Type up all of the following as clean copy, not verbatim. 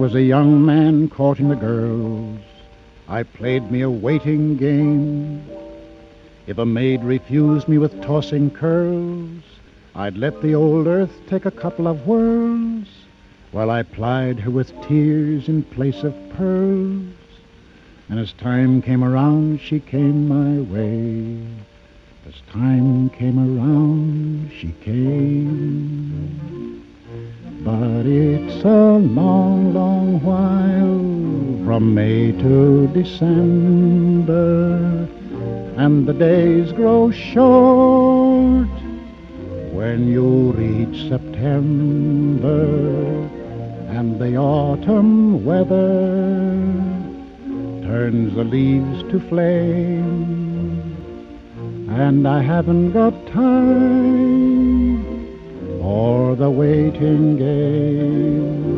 was a young man courting the girls, I played me a waiting game. If a maid refused me with tossing curls, I'd let the old earth take a couple of whirls, while I plied her with tears in place of pearls. And as time came around, she came my way. As time came around, she came. But it's a long, long while from May to December, and the days grow short when you reach September, and the autumn weather turns the leaves to flame, and I haven't got time for the waiting game.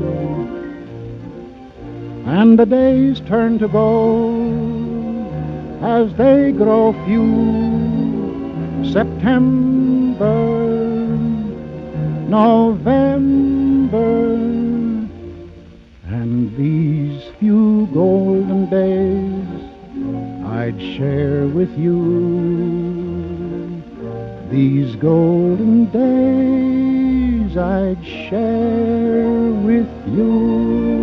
And the days turn to gold as they grow few. September, November, and these few golden days I'd share with you. These golden days I'd share with you.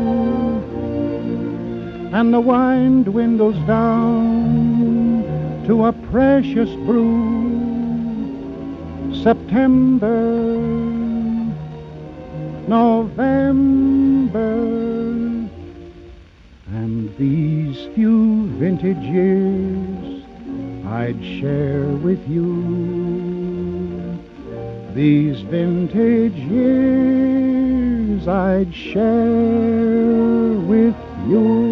And the wine dwindles down to a precious brew. September, November, and these few vintage years I'd share with you. These vintage years I'd share with you.